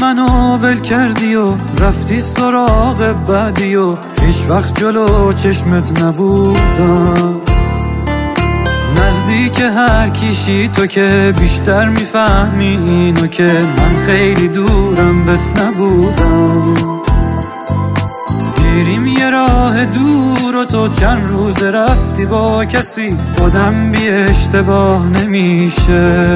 منو ول کردی و رفتی سراغ بعدی و هیچ وقت جلو چشمت نبودم. نزدیک هر کیشی تو که بیشتر میفهمی اینو که من خیلی دورم بهت نبودم. گیریم یه راه دور و تو چند روز رفتی با کسی، خودم بی اشتباه نمیشه.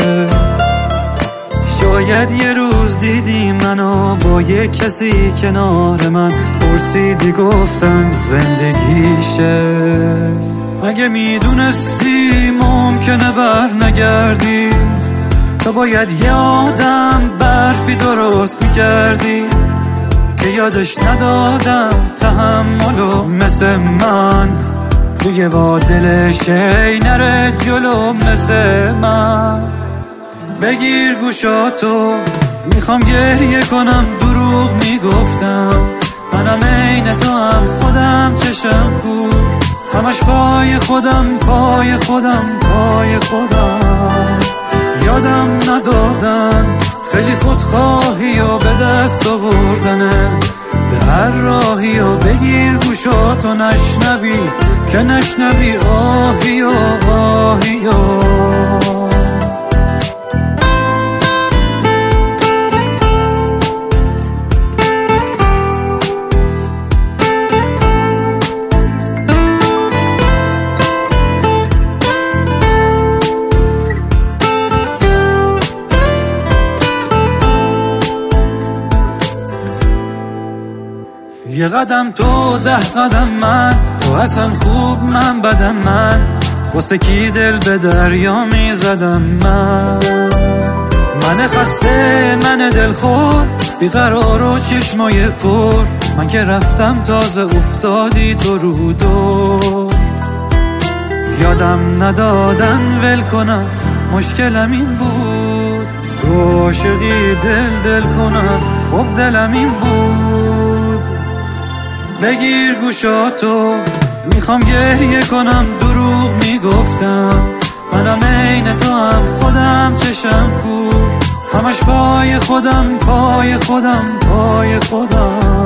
شاید یه روز دیدی منو با یه کسی کنار من، پرسیدی گفتم زندگیشه. اگه میدونستی ممکنه بر نگردی، تو باید یه آدم برفی درست میکردی که یادش ندادم تحملو مثل من دیگه با دلش ای نره جلو مثل من. بگیر گوشاتو میخوام گریه کنم، دروغ میگفتم منم عین تو هم خودم چشم کور، همش پای خودم پای خودم پای خودم. یادم ندادن خیلی خودخواهی و به دست آوردنه به هر راهی و بگیر گوشاتو نشنوی که نشنوی آهی و آهی و. یه قدم تو 10 قدم من، تو اصلا خوب من بدم من، واسه کی دل به دریا میزدم من خسته من دلخور بیقرار و چشمای پر، من که رفتم تازه افتادی تو رو دور. یادم ندادن ول کنم مشکلم این بود، تو عاشقی دل کنم خب دلم این بود. بگیر گوشاتو میخوام گریه کنم، دروغ میگفتم منم عین تو هم خودم چشم کور، همش پای خودم پای خودم پای خودم.